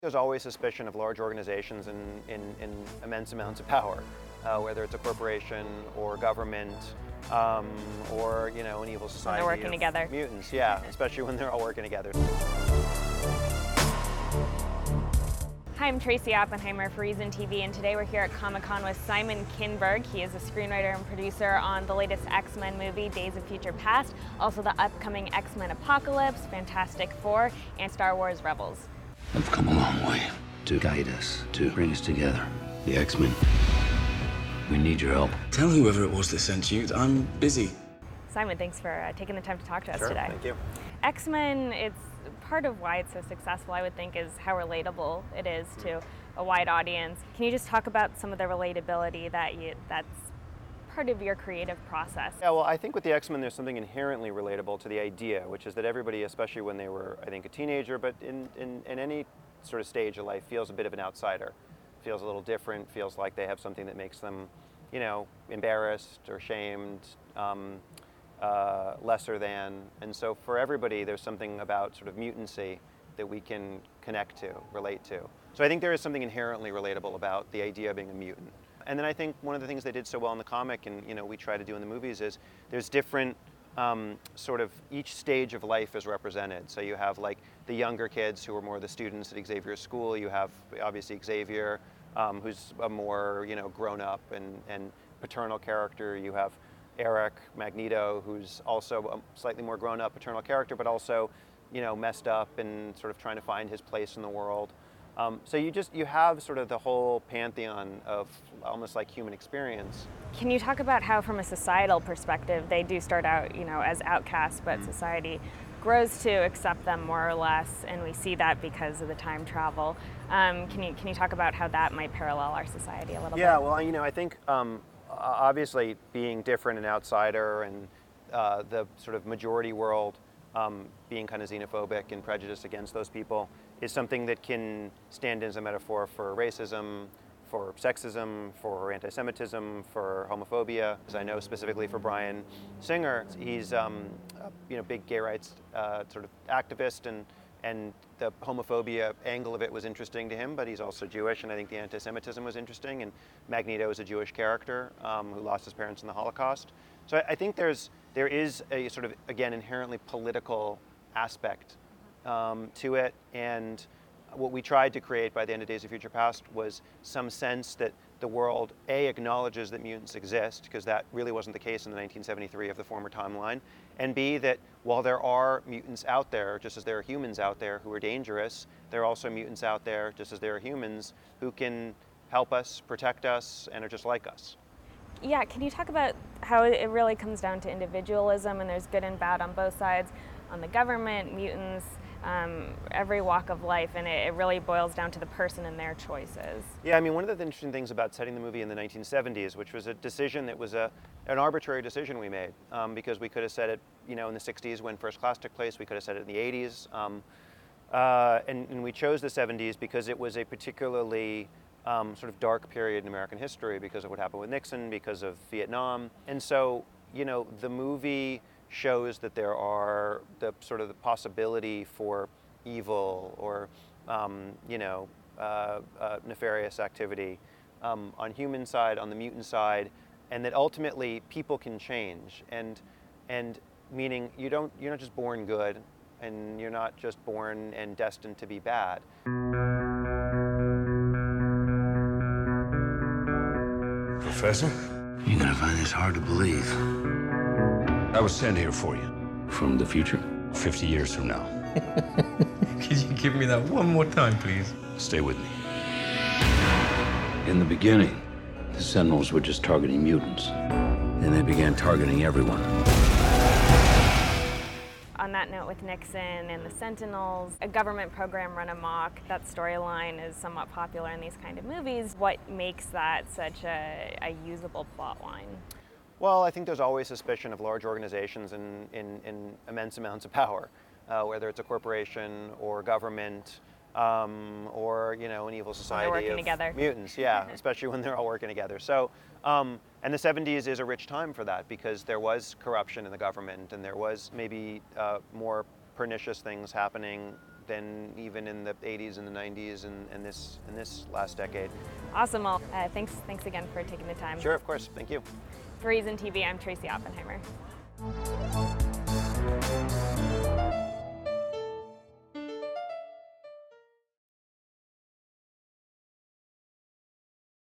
There's always suspicion of large organizations in immense amounts of power, whether it's a corporation or government, or an evil society. When they're working together. Mutants, yeah, especially when they're all working together. Hi, I'm Tracy Oppenheimer for Reason TV, and today we're here at Comic-Con with Simon Kinberg. He is a screenwriter and producer on the latest X-Men movie, Days of Future Past, also the upcoming X-Men Apocalypse, Fantastic Four, and Star Wars Rebels. I've come a long way to guide us, to bring us together. The X-Men. We need your help. Tell whoever it was that sent you that I'm busy. Simon, thanks for taking the time to talk to us Sure, today. thank you. X-Men, it's part of why it's so successful, I would think, is how relatable it is to a wide audience. Can you just talk about some of the relatability that's part of your creative process? Yeah, well, I think with the X-Men, there's something inherently relatable to the idea, which is that everybody, especially when they were, I think, a teenager, but in any sort of stage of life, feels a bit of an outsider, feels a little different, feels like they have something that makes them, embarrassed or shamed, lesser than. And so for everybody, there's something about sort of mutancy that we can connect to, relate to. So I think there is something inherently relatable about the idea of being a mutant. And then I think one of the things they did so well in the comic, and we try to do in the movies, is there's different sort of each stage of life is represented. So you have like the younger kids who are more the students at Xavier's school. You have obviously Xavier, who's a more grown up and paternal character. You have Eric, Magneto, who's also a slightly more grown up paternal character, but also messed up and sort of trying to find his place in the world. So you have sort of the whole pantheon of almost like human experience. Can you talk about how, from a societal perspective, they do start out, as outcasts, but society grows to accept them more or less, and we see that because of the time travel. Can you talk about how that might parallel our society a little bit? Yeah, well, I think obviously being different and outsider and the sort of majority world being kind of xenophobic and prejudiced against those people is something that can stand as a metaphor for racism, for sexism, for anti-Semitism, for homophobia. As I know specifically for Bryan Singer, he's a big gay rights sort of activist, and the homophobia angle of it was interesting to him, but he's also Jewish, and I think the anti-Semitism was interesting, and Magneto is a Jewish character who lost his parents in the Holocaust. So I think there is a sort of, again, inherently political aspect to it, and what we tried to create by the end of Days of Future Past was some sense that the world, A, acknowledges that mutants exist, because that really wasn't the case in the 1973 of the former timeline, and B, that while there are mutants out there, just as there are humans out there who are dangerous, there are also mutants out there, just as there are humans, who can help us, protect us, and are just like us. Yeah, can you talk about how it really comes down to individualism, and there's good and bad on both sides, on the government, mutants, every walk of life, and it really boils down to the person and their choices. Yeah, one of the interesting things about setting the movie in the 1970s, which was a decision that was an arbitrary decision we made, because we could have set it, in the 60s when First Class took place, we could have set it in the 80s, and we chose the 70s because it was a particularly sort of dark period in American history because of what happened with Nixon, because of Vietnam, and so, the movie shows that there are the possibility for evil or nefarious activity on human side, on the mutant side, and that ultimately people can change, and meaning you're not just born good, and you're not just born and destined to be bad. Professor? You're gonna find this hard to believe. I was sent here for you. From the future? 50 years from now. Could you give me that one more time, please? Stay with me. In the beginning, the Sentinels were just targeting mutants. Then they began targeting everyone. On that note, with Nixon and the Sentinels, a government program run amok, that storyline is somewhat popular in these kind of movies. What makes that such a usable plot line? Well, I think there's always suspicion of large organizations in immense amounts of power, whether it's a corporation or government, or an evil society working of together. Mutants. Yeah, especially when they're all working together. So, and the 70s is a rich time for that because there was corruption in the government, and there was maybe more pernicious things happening than even in the 80s and the 90s and this last decade. Awesome. Well, thanks again for taking the time. Sure, of course. Thank you. For Reason TV, I'm Tracy Oppenheimer.